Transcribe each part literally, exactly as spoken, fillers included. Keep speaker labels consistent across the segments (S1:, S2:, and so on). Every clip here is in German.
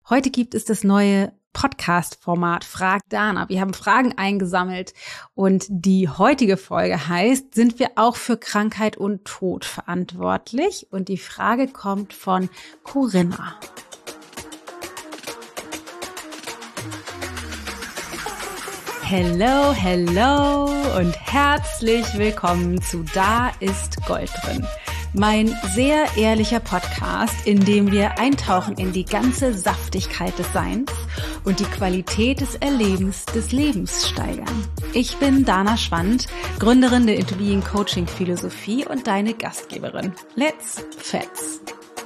S1: Heute gibt es das neue Podcast-Format Frag Dana. Wir haben Fragen eingesammelt und die heutige Folge heißt, sind wir auch für Krankheit und Tod verantwortlich? Und die Frage kommt von Corinna. Hello, hello und herzlich willkommen zu Da ist Gold drin. Mein sehr ehrlicher Podcast, in dem wir eintauchen in die ganze Saftigkeit des Seins und die Qualität des Erlebens des Lebens steigern. Ich bin Dana Schwand, Gründerin der Into Being Coaching Philosophie und deine Gastgeberin. Let's Fets!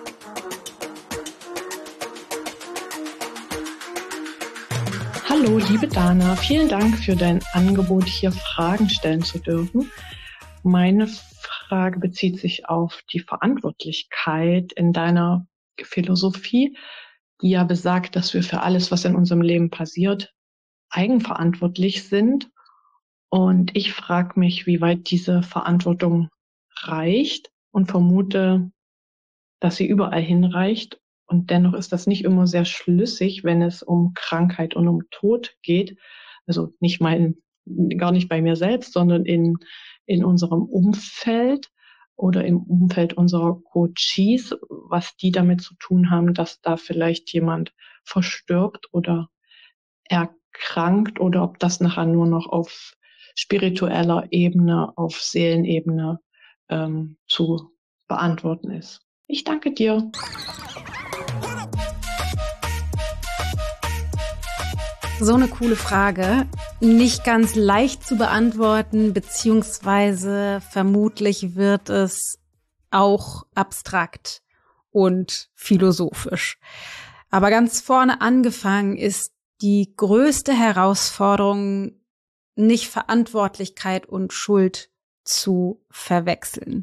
S2: Hallo, liebe Dana, vielen Dank für dein Angebot, hier Fragen stellen zu dürfen. Meine Frage bezieht sich auf die Verantwortlichkeit in deiner Philosophie, die ja besagt, dass wir für alles, was in unserem Leben passiert, eigenverantwortlich sind. Und ich frage mich, wie weit diese Verantwortung reicht und vermute, dass sie überall hinreicht. Und dennoch ist das nicht immer sehr schlüssig, wenn es um Krankheit und um Tod geht. Also nicht mein, gar nicht bei mir selbst, sondern in in unserem Umfeld oder im Umfeld unserer Coaches, was die damit zu tun haben, dass da vielleicht jemand verstirbt oder erkrankt oder ob das nachher nur noch auf spiritueller Ebene, auf Seelenebene ähm, zu beantworten ist. Ich danke dir.
S1: So eine coole Frage. Nicht ganz leicht zu beantworten, beziehungsweise vermutlich wird es auch abstrakt und philosophisch. Aber ganz vorne angefangen ist die größte Herausforderung, nicht Verantwortlichkeit und Schuld zu verwechseln.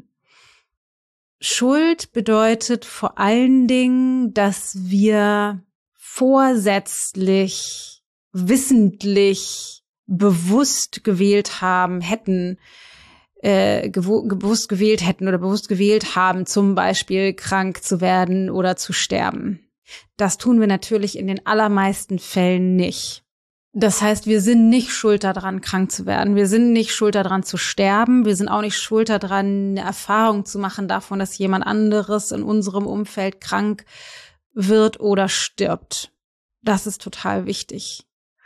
S1: Schuld bedeutet vor allen Dingen, dass wir vorsätzlich wissentlich, bewusst gewählt haben, hätten, äh, gew- bewusst gewählt hätten oder bewusst gewählt haben, zum Beispiel krank zu werden oder zu sterben. Das tun wir natürlich in den allermeisten Fällen nicht. Das heißt, wir sind nicht schuld daran, krank zu werden. Wir sind nicht schuld daran, zu sterben. Wir sind auch nicht schuld daran, eine Erfahrung zu machen davon, dass jemand anderes in unserem Umfeld krank wird oder stirbt. Das ist total wichtig.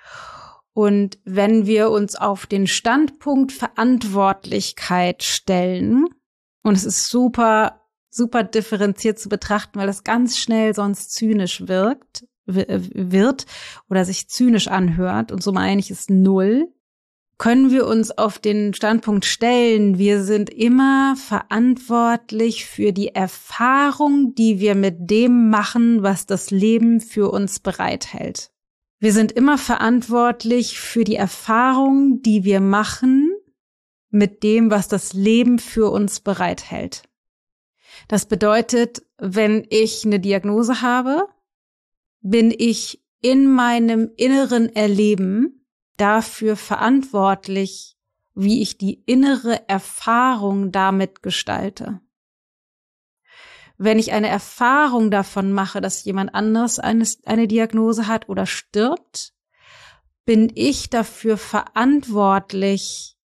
S1: Und wenn wir uns auf den Standpunkt Verantwortlichkeit stellen, und es ist super, super differenziert zu betrachten, weil das ganz schnell sonst zynisch wirkt, wird oder sich zynisch anhört, und so meine ich es null, können wir uns auf den Standpunkt stellen, wir sind immer verantwortlich für die Erfahrung, die wir mit dem machen, was das Leben für uns bereithält. Wir sind immer verantwortlich für die Erfahrung, die wir machen mit dem, was das Leben für uns bereithält. Das bedeutet, wenn ich eine Diagnose habe, bin ich in meinem inneren Erleben dafür verantwortlich, wie ich die innere Erfahrung damit gestalte. Wenn ich eine Erfahrung davon mache, dass jemand anderes eine, eine Diagnose hat oder stirbt, bin ich dafür verantwortlich,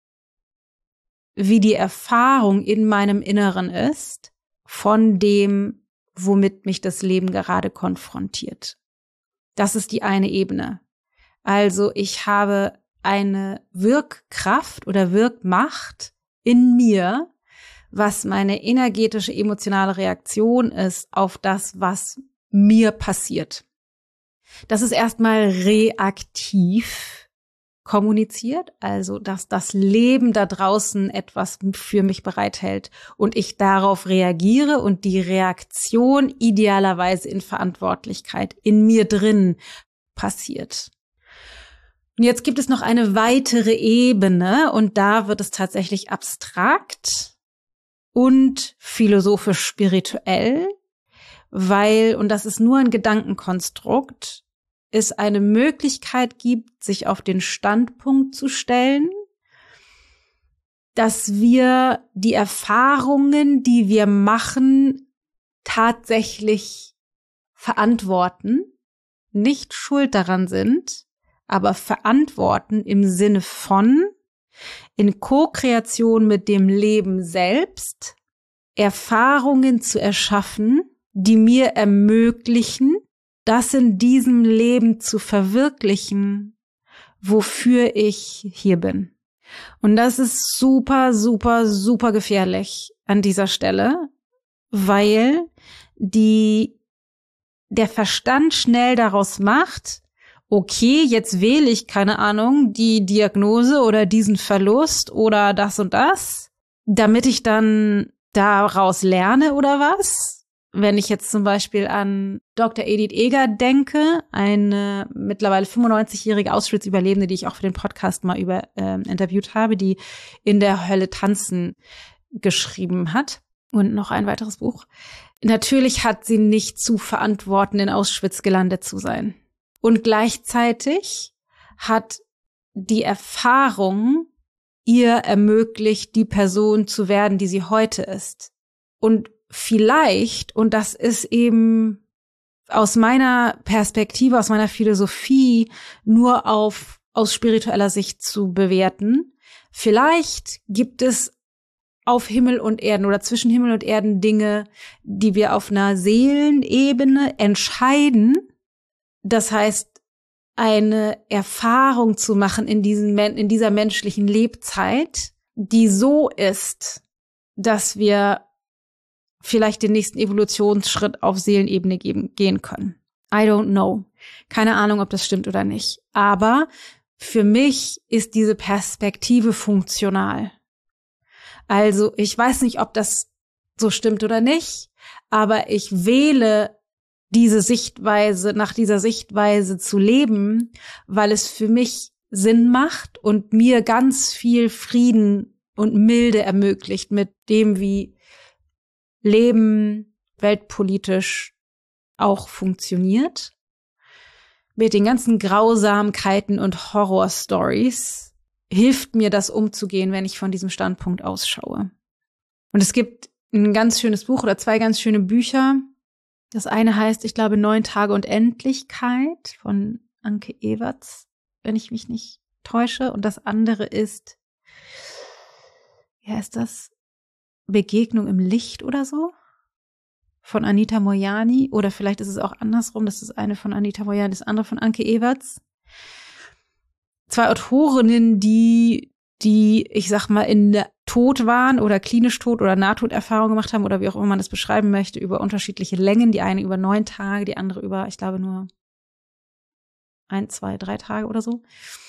S1: wie die Erfahrung in meinem Inneren ist, von dem, womit mich das Leben gerade konfrontiert. Das ist die eine Ebene. Also ich habe eine Wirkkraft oder Wirkmacht in mir, was meine energetische, emotionale Reaktion ist auf das, was mir passiert. Das ist erstmal reaktiv kommuniziert, also dass das Leben da draußen etwas für mich bereithält und ich darauf reagiere und die Reaktion idealerweise in Verantwortlichkeit in mir drin passiert. Und jetzt gibt es noch eine weitere Ebene und da wird es tatsächlich abstrakt und philosophisch spirituell, weil, und das ist nur ein Gedankenkonstrukt, es eine Möglichkeit gibt, sich auf den Standpunkt zu stellen, dass wir die Erfahrungen, die wir machen, tatsächlich verantworten nicht schuld daran sind, aber verantworten im Sinne von in Co-Kreation mit dem Leben selbst Erfahrungen zu erschaffen, die mir ermöglichen, das in diesem Leben zu verwirklichen, wofür ich hier bin. Und das ist super, super, super gefährlich an dieser Stelle, weil die, der Verstand schnell daraus macht, okay, jetzt wähle ich, keine Ahnung, die Diagnose oder diesen Verlust oder das und das, damit ich dann daraus lerne oder was? Wenn ich jetzt zum Beispiel an Doktor Edith Eger denke, eine mittlerweile fünfundneunzigjährige Auschwitz-Überlebende, die ich auch für den Podcast mal über äh, interviewt habe, die In der Hölle tanzen geschrieben hat und noch ein weiteres Buch. Natürlich hat sie nicht zu verantworten, in Auschwitz gelandet zu sein. Und gleichzeitig hat die Erfahrung ihr ermöglicht, die Person zu werden, die sie heute ist. Und vielleicht, und das ist eben aus meiner Perspektive, aus meiner Philosophie nur auf aus spiritueller Sicht zu bewerten, vielleicht gibt es auf Himmel und Erden oder zwischen Himmel und Erden Dinge, die wir auf einer Seelenebene entscheiden. Das heißt, eine Erfahrung zu machen in diesem, in dieser menschlichen Lebzeit, die so ist, dass wir vielleicht den nächsten Evolutionsschritt auf Seelenebene geben, gehen können. I don't know. Keine Ahnung, ob das stimmt oder nicht. Aber für mich ist diese Perspektive funktional. Also ich weiß nicht, ob das so stimmt oder nicht, aber ich wähle diese Sichtweise, nach dieser Sichtweise zu leben, weil es für mich Sinn macht und mir ganz viel Frieden und Milde ermöglicht mit dem, wie Leben weltpolitisch auch funktioniert. Mit den ganzen Grausamkeiten und Horrorstories hilft mir das umzugehen, wenn ich von diesem Standpunkt ausschaue. Und es gibt ein ganz schönes Buch oder zwei ganz schöne Bücher. Das eine heißt, ich glaube, Neun Tage und Endlichkeit von Anke Ewerts, wenn ich mich nicht täusche. Und das andere ist, wie heißt das? Begegnung im Licht oder so? Von Anita Moyani. Oder vielleicht ist es auch andersrum. Das ist eine von Anita Moyani, das andere von Anke Ewerts. Zwei Autorinnen, die, die, ich sag mal, in der Tod waren oder klinisch tot oder Nahtoderfahrung gemacht haben oder wie auch immer man das beschreiben möchte, über unterschiedliche Längen. Die eine über neun Tage, die andere über, ich glaube, nur ein, zwei, drei Tage oder so.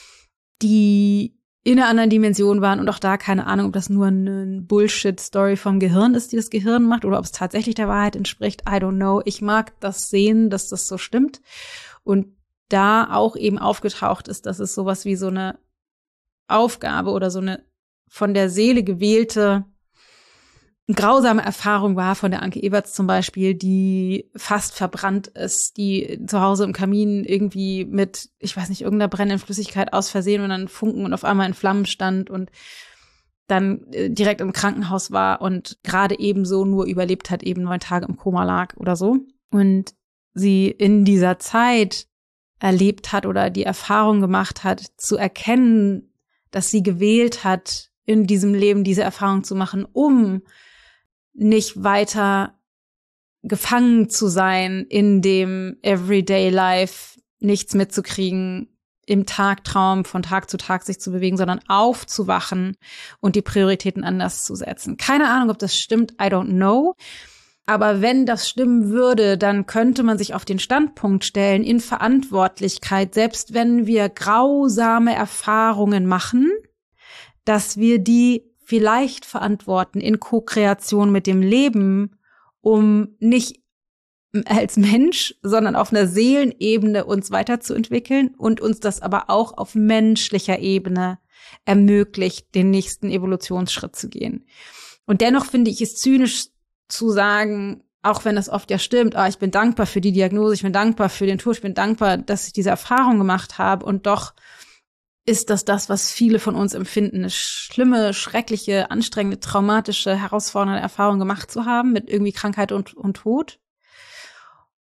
S1: Die in einer anderen Dimension waren und auch da keine Ahnung, ob das nur eine Bullshit-Story vom Gehirn ist, die das Gehirn macht oder ob es tatsächlich der Wahrheit entspricht. I don't know. Ich mag das sehen, dass das so stimmt. Und da auch eben aufgetaucht ist, dass es sowas wie so eine Aufgabe oder so eine von der Seele gewählte grausame Erfahrung war von der Anke Ewerts zum Beispiel, die fast verbrannt ist, die zu Hause im Kamin irgendwie mit, ich weiß nicht, irgendeiner brennenden Flüssigkeit aus Versehen und dann Funken und auf einmal in Flammen stand und dann direkt im Krankenhaus war und gerade ebenso nur überlebt hat, eben neun Tage im Koma lag oder so. Und sie in dieser Zeit erlebt hat oder die Erfahrung gemacht hat, zu erkennen, dass sie gewählt hat, in diesem Leben diese Erfahrung zu machen, um nicht weiter gefangen zu sein in dem Everyday Life, nichts mitzukriegen, im Tagtraum von Tag zu Tag sich zu bewegen, sondern aufzuwachen und die Prioritäten anders zu setzen. Keine Ahnung, ob das stimmt, I don't know. Aber wenn das stimmen würde, dann könnte man sich auf den Standpunkt stellen, in Verantwortlichkeit, selbst wenn wir grausame Erfahrungen machen, dass wir die vielleicht verantworten in Co-Kreation mit dem Leben, um nicht als Mensch, sondern auf einer Seelenebene uns weiterzuentwickeln und uns das aber auch auf menschlicher Ebene ermöglicht, den nächsten Evolutionsschritt zu gehen. Und dennoch finde ich es zynisch zu sagen, auch wenn das oft ja stimmt, ah, ich bin dankbar für die Diagnose, ich bin dankbar für den Tod, ich bin dankbar, dass ich diese Erfahrung gemacht habe und doch ist das das, was viele von uns empfinden, eine schlimme, schreckliche, anstrengende, traumatische, herausfordernde Erfahrung gemacht zu haben mit irgendwie Krankheit und, und Tod.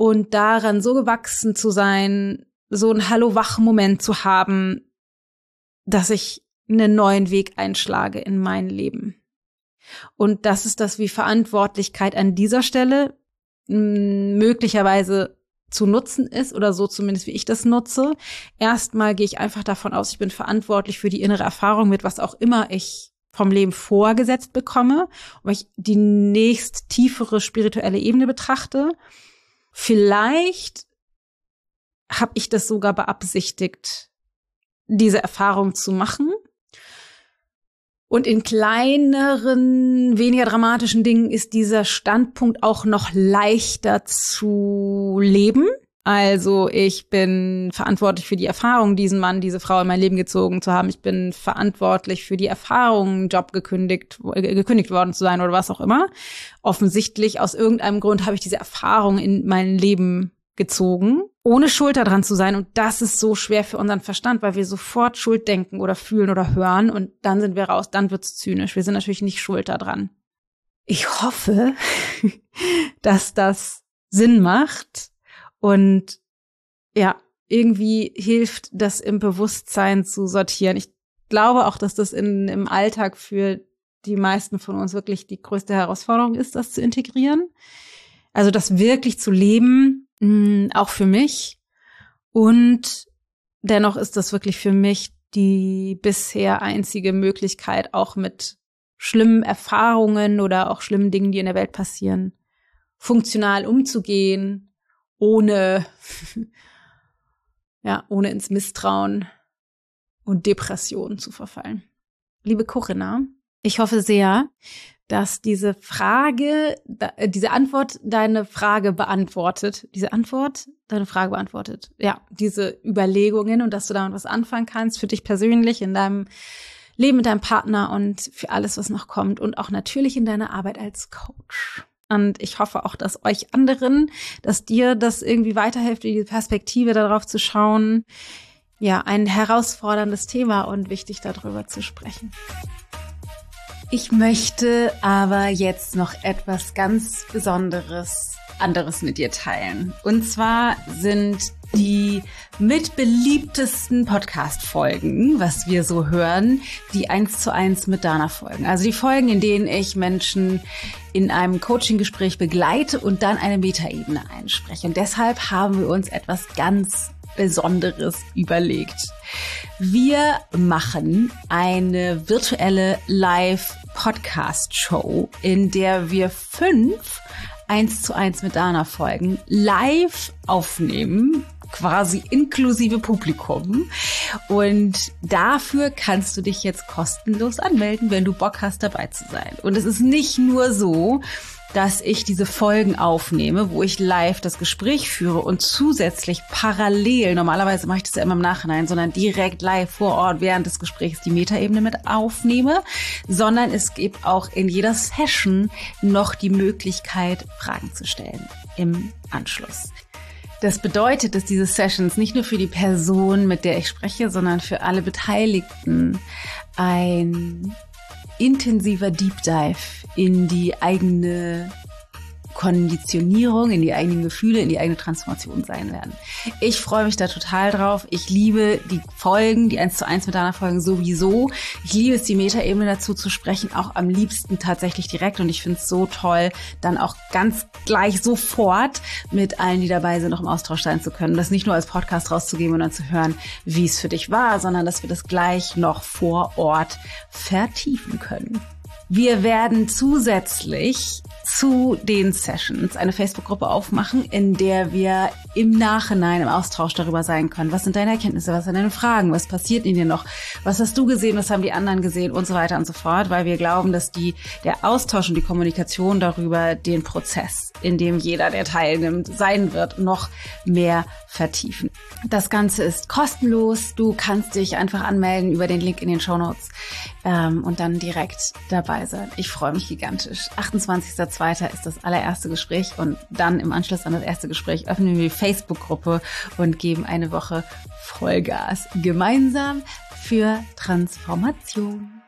S1: und daran so gewachsen zu sein, so einen Hallo-Wach-Moment zu haben, dass ich einen neuen Weg einschlage in mein Leben. Und das ist das, wie Verantwortlichkeit an dieser Stelle mh, möglicherweise zu nutzen ist oder so zumindest, wie ich das nutze. Erstmal gehe ich einfach davon aus, ich bin verantwortlich für die innere Erfahrung mit was auch immer ich vom Leben vorgesetzt bekomme. Und wenn ich die nächst tiefere spirituelle Ebene betrachte, vielleicht habe ich das sogar beabsichtigt, diese Erfahrung zu machen. Und in kleineren, weniger dramatischen Dingen ist dieser Standpunkt auch noch leichter zu leben. Also ich bin verantwortlich für die Erfahrung, diesen Mann, diese Frau in mein Leben gezogen zu haben. Ich bin verantwortlich für die Erfahrung, einen Job gekündigt, äh, gekündigt worden zu sein oder was auch immer. Offensichtlich, aus irgendeinem Grund habe ich diese Erfahrung in mein Leben gezogen, ohne schuld daran zu sein. Und das ist so schwer für unseren Verstand, weil wir sofort Schuld denken oder fühlen oder hören und dann sind wir raus, dann wird's zynisch. Wir sind natürlich nicht schuld daran. Ich hoffe, dass das Sinn macht und ja, irgendwie hilft, das im Bewusstsein zu sortieren. Ich glaube auch, dass das in, im Alltag für die meisten von uns wirklich die größte Herausforderung ist, das zu integrieren. Also das wirklich zu leben, auch für mich. Und dennoch ist das wirklich für mich die bisher einzige Möglichkeit, auch mit schlimmen Erfahrungen oder auch schlimmen Dingen, die in der Welt passieren, funktional umzugehen, ohne, ja, ohne ins Misstrauen und Depressionen zu verfallen. Liebe Corinna, ich hoffe sehr, dass diese Frage, diese Antwort deine Frage beantwortet. Diese Antwort deine Frage beantwortet. Ja, diese Überlegungen und dass du damit was anfangen kannst für dich persönlich, in deinem Leben mit deinem Partner und für alles, was noch kommt und auch natürlich in deiner Arbeit als Coach. Und ich hoffe auch, dass euch anderen, dass dir das irgendwie weiterhilft, die Perspektive darauf zu schauen. Ja, ein herausforderndes Thema und wichtig, darüber zu sprechen. Ich möchte aber jetzt noch etwas ganz Besonderes anderes mit dir teilen. Und zwar sind die mitbeliebtesten Podcast-Folgen, was wir so hören, die eins zu eins mit Dana Folgen. Also die Folgen, in denen ich Menschen in einem Coaching-Gespräch begleite und dann eine Metaebene einspreche. Und deshalb haben wir uns etwas ganz Besonderes überlegt. Wir machen eine virtuelle Live-Podcast-Show, in der wir fünf eins zu eins mit Dana Folgen live aufnehmen, quasi inklusive Publikum. Und dafür kannst du dich jetzt kostenlos anmelden, wenn du Bock hast, dabei zu sein. Und es ist nicht nur so, dass ich diese Folgen aufnehme, wo ich live das Gespräch führe und zusätzlich parallel, normalerweise mache ich das ja immer im Nachhinein, sondern direkt live vor Ort während des Gesprächs die Metaebene mit aufnehme, sondern es gibt auch in jeder Session noch die Möglichkeit, Fragen zu stellen im Anschluss. Das bedeutet, dass diese Sessions nicht nur für die Person, mit der ich spreche, sondern für alle Beteiligten ein intensiver Deep Dive in die eigene Konditionierung, in die eigenen Gefühle, in die eigene Transformation sein werden. Ich freue mich da total drauf. Ich liebe die Folgen, die eins zu eins mit Dana Folgen sowieso. Ich liebe es, die Metaebene dazu zu sprechen, auch am liebsten tatsächlich direkt. Und ich finde es so toll, dann auch ganz gleich sofort mit allen, die dabei sind, noch im Austausch sein zu können. Das nicht nur als Podcast rauszugeben und dann zu hören, wie es für dich war, sondern dass wir das gleich noch vor Ort vertiefen können. Wir werden zusätzlich zu den Sessions eine Facebook-Gruppe aufmachen, in der wir im Nachhinein im Austausch darüber sein können. Was sind deine Erkenntnisse? Was sind deine Fragen? Was passiert in dir noch? Was hast du gesehen? Was haben die anderen gesehen? Und so weiter und so fort, weil wir glauben, dass die, der Austausch und die Kommunikation darüber den Prozess, in dem jeder, der teilnimmt, sein wird, noch mehr vertiefen. Das Ganze ist kostenlos. Du kannst dich einfach anmelden über den Link in den Shownotes ähm, und dann direkt dabei sein. Ich freue mich gigantisch. achtundzwanzigster zweiter ist das allererste Gespräch und dann im Anschluss an das erste Gespräch öffnen wir die Facebook-Gruppe und geben eine Woche Vollgas gemeinsam für Transformation.